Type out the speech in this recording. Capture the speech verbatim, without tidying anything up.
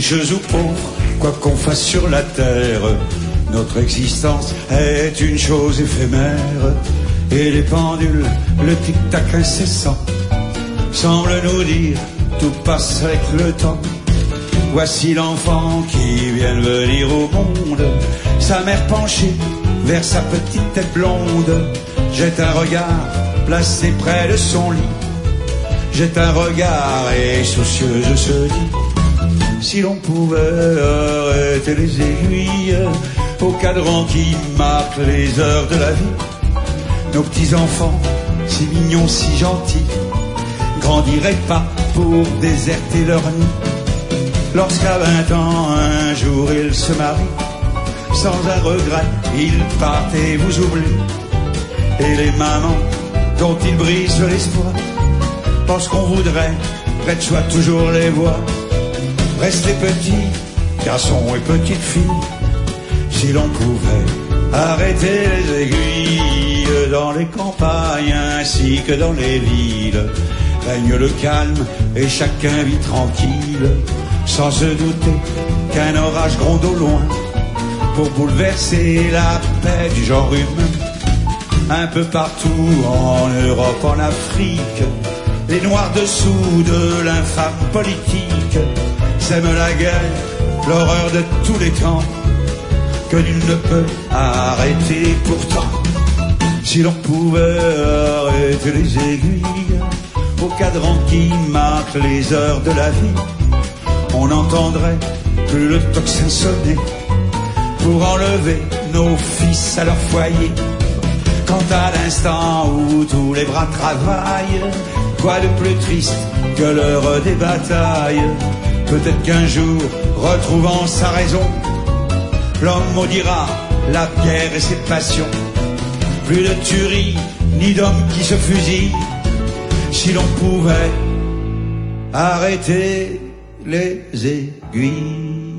riches ou pauvres, quoi qu'on fasse sur la terre, notre existence est une chose éphémère. Et les pendules, le tic-tac incessant, semblent nous dire tout passe avec le temps. Voici l'enfant qui vient de venir au monde, sa mère penchée vers sa petite tête blonde, jette un regard placé près de son lit, jette un regard et soucieuse se dit: si l'on pouvait arrêter les aiguilles au cadran qui marque les heures de la vie, nos petits-enfants, si mignons, si gentils, grandiraient pas pour déserter leur nid. Lorsqu'à vingt ans, un jour, ils se marient, sans un regret, ils partent et vous oublient. Et les mamans, dont ils brisent l'espoir, pensent qu'on voudrait, près de soi, toujours les voir. Restez petits, garçons et petites filles, si l'on pouvait arrêter les aiguilles dans les campagnes ainsi que dans les villes. Règne le calme et chacun vit tranquille, sans se douter qu'un orage gronde au loin pour bouleverser la paix du genre humain. Un peu partout en Europe, en Afrique, les noirs dessous de l'infâme politique sèment la guerre, l'horreur de tous les temps, que nul ne peut arrêter pourtant. Si l'on pouvait arrêter les aiguilles au cadran qui marque les heures de la vie, on n'entendrait plus le tocsin sonner pour enlever nos fils à leur foyer. Quant à l'instant où tous les bras travaillent, quoi de plus triste que l'heure des batailles? Peut-être qu'un jour, retrouvant sa raison, l'homme maudira la pierre et ses passions. Plus de tuerie, ni d'hommes qui se fusillent, si l'on pouvait arrêter les aiguilles.